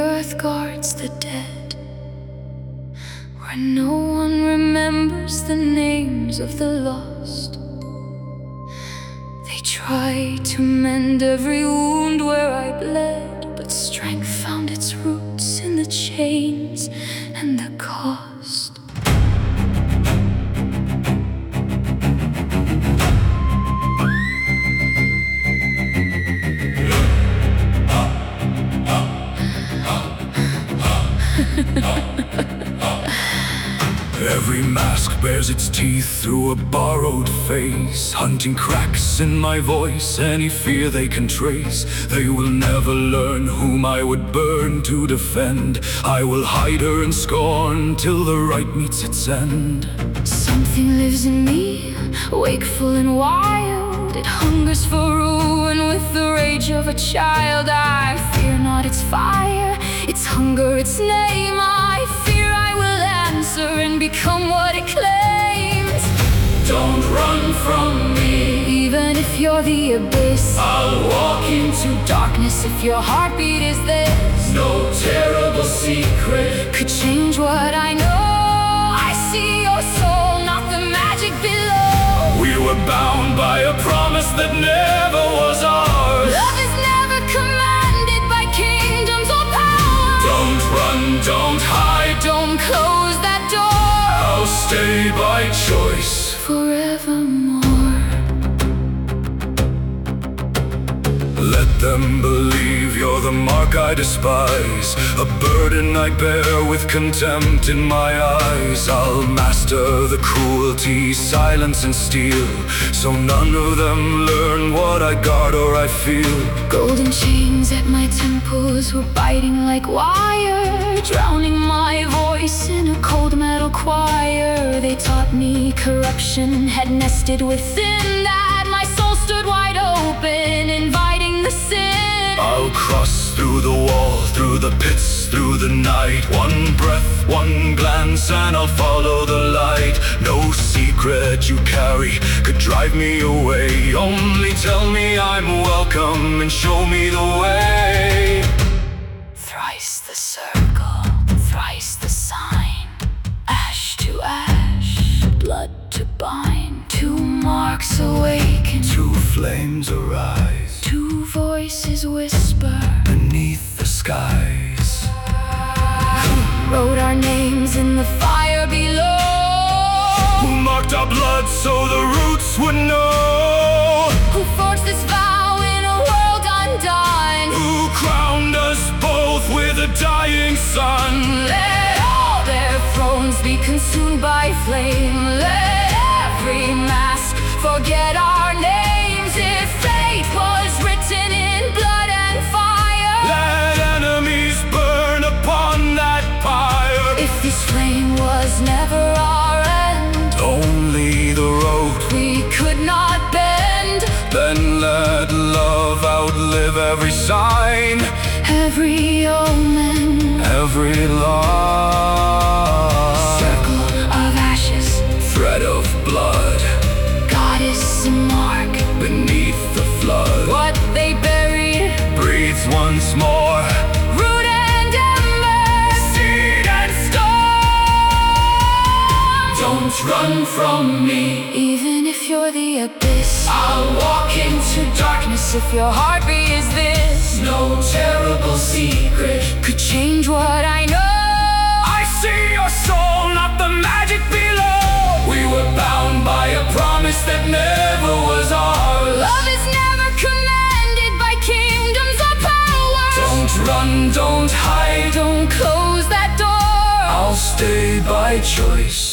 earth guards the dead, where no one remembers the names of the lost. They try to mend every wound where I bled, but strength found its roots in the chains and the cost. Every mask bears its teeth through a borrowed face, hunting cracks in my voice, any fear they can trace. They will never learn whom I would burn to defend. I will hide her in scorn till the right meets its end. Something lives in me, wakeful and wild. It hungers for ruin with the rage of a child. I fear not its fire, its hunger, its name. I fear I will answer and become what it claims. Don't run from me, even if you're the abyss. I'll walk into Darkness if your heartbeat is this. no terrible secret Could change what I know. I see your soul, not the magic below. We were bound by a promise that never was ours. Love is never commanded by kingdoms or power. Don't run, don't hide, Don't close that door. I'll stay by choice. Forevermore. Let them believe you're the mark I despise, a burden I bear with contempt in my eyes. I'll master the cruelty, silence and steel, so none of them learn what I guard or I feel. Golden chains at my temples were biting like wire, drowning my voice in a cold metal choir. They taught me corruption had nested within, that my soul stood wide open, inviting the sin. I'll cross through the wall, through the pits, through the night. One breath, one glance, and I'll follow the light. No secret you carry could drive me away. Only tell me I'm welcome and show me the way. Thrice the circle, thrice the sign. Ash to ash, blood to bind. Two marks awaken, Two flames arise two voices whisper. beneath the skies. Wrote our names in the fire below. Who marked our blood so the roots would know? Who forged this vow in a world undone? Who crowned us both with a dying sun? Let all their thrones be consumed by flame. Let every mask forget our names. If fate was written in blood and fire, Let enemies burn upon that pyre. if this flame was never our end, Only the road, we could not bend. then let love outlive every sign, Every omen, every line. circle of ashes, Thread of blood goddess and mark. beneath the flood. What they buried, Breathes once more, root and ember, seed and storm. don't run from me. Even if you're the abyss, I'll walk into darkness if your heartbeat is this. no terrible secret Could change what I know. I see your soul, not the magic below. We were bound by a promise that never was ours. Love is never commanded by kingdoms or power. Don't run, don't hide, Don't close that door. I'll stay by choice.